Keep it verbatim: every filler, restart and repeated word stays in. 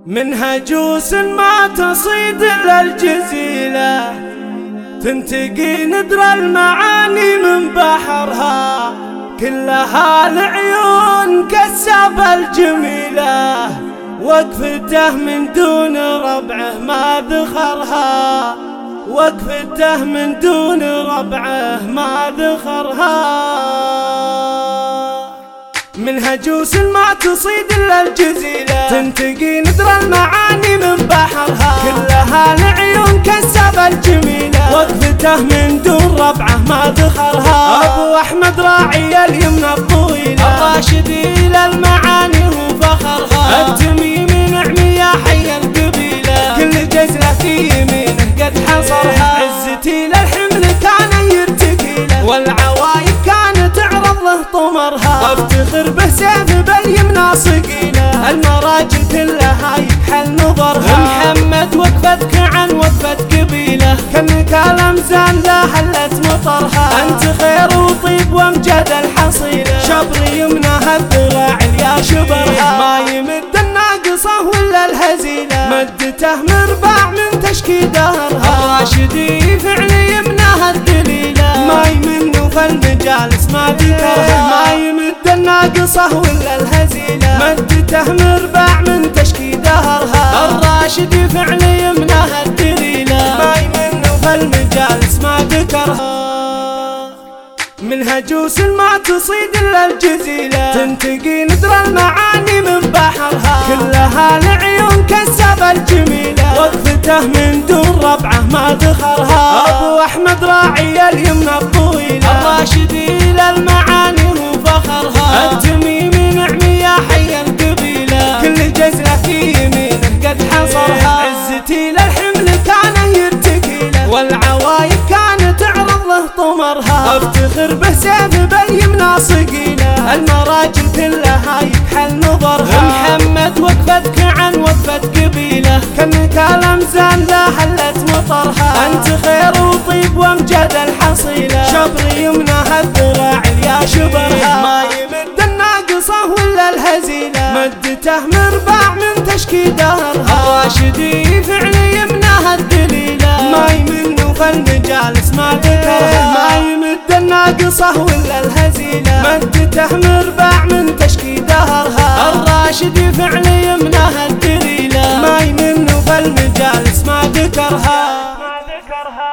منها جوس ما تصيد إلا الجزيلة، تنتقي ندر المعاني من بحرها، كلها العيون كالسابة الجميلة، وقفته من دون ربعه ما ذخرها، وقفته من دون ربعه ما ذخرها. منها جوس ما تصيد إلا الجزيلة، تنتقي ندر المعاني من بحرها، كلها العيون كالسابة الجميلة، وقفته من دون ربعه ما ذخرها. أبو أحمد راعي اليمنى الطويلة، الراشدي للمعاني هو فخرها، التميمي نعمي يا حي القبيلة، كل جزلة في يمينه قد حصرها. عزتي للحمل كان يرتكي له، والعوايد كانت تعرض له طمرها، افتخر به سيف باليمنى صقيله، المراجل كلها يكحل نظرها. محمد وقفتك عن وقفة قبيله، كانك الامزان لا هلت مطرها، انت خير وطيب وامجد الحصيله، شبر يمناها الذراع يا شبرها. ما يمد الناقصه ولا الهزيله، مدته مرباع من تشكي دهرها، الراشدي فعل يمناها الدليله، ما يمنه فالمجالس ما ذكرها. ما يمد الناقصه ولا الهزيله، مدته مرباع من تشكي دهرها، الراشدي فعل يمناها الدليله، ما يمنه فالمجالس ما ذكرها. منها جوس ما تصيد إلا الجزيلة، تنتقي ندر المعاني من بحرها، كلها العيون كالسابة الجميلة، وقفته من دون ربعه ما ذخرها. أبو أحمد راعي اليمنى الطويلة، الراشدي للمعاني هو فخرها، التميمي نعمي يا حي القبيلة، كل جزلة في يمينه قد حصرها. عزتي للحمل كان يرتكي له، والعوايد كانت تعرض له طمرها، افتخر به سيف باليمنى صقيله، المراجل كلها يكحل نظرها. محمد وقفتك عن وقفة قبيله، كانك الامزان لا هلت مطرها، انت خير وطيب وامجد الحصيله، شبر يمناها الذراع يا شبرها. ما يمد الناقصه ولا الهزيله، مدته مرباع من تشكي دهرها، الراشدي فعل يمناها الدليله، ما يمنه فالمجالس ما ذكرها. ما يمد الناقصه ولا الهزيله، مدته مرباع من تشكي دهرها، الراشدي فعل يمناها الدليله، ما يمنه فالمجالس ما ذكرها.